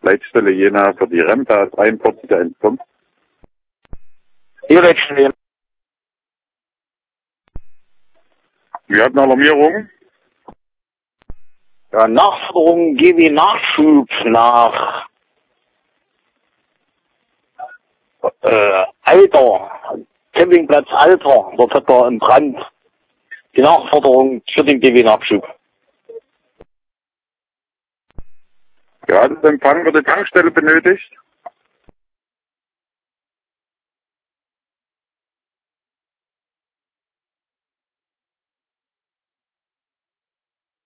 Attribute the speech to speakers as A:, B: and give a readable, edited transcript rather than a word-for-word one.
A: Leitstelle Jena für die Remta 43 kommt.
B: Hier Leitstelle.
A: Wir hatten Alarmierung.
B: Ja, Nachforderung, GW Nachschub nach Alter, Campingplatz Alter, dort hat er einen Brand. Die Nachforderung für den GW Nachschub.
A: Gratisempfang wird die Tankstelle benötigt.